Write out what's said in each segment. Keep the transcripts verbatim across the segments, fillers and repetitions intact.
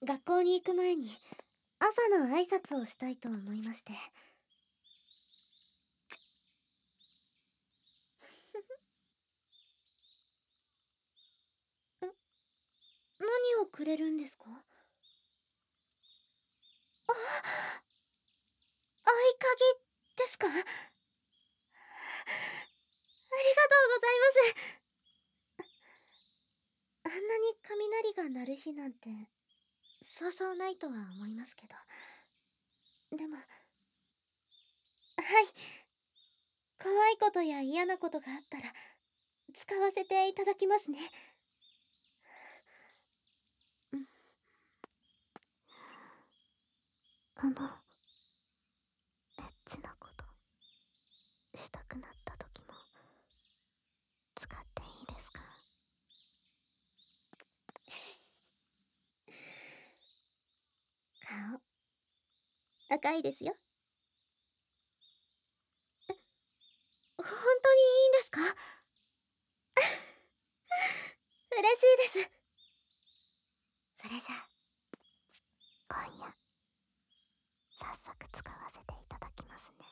学校に行く前に朝の挨拶をしたいと思いまして。ん、何をくれるんですか？あ、合鍵ですか？ありがとうございます。あんなに雷が鳴る日なんてそうそうないとは思いますけど。でも、はい、怖いことや嫌なことがあったら使わせていただきますね。うん、あのエッチなことしたくなった時も使っていいですか？顔赤いですよ。本当にいいんですか？嬉しいです。それじゃあ今夜早速使わせていただきますね。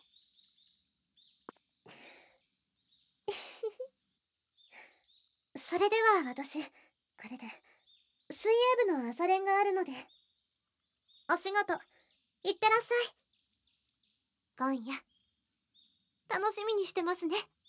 それでは私これで水泳部の朝練があるのでお仕事いってらっしゃい。今夜楽しみにしてますね。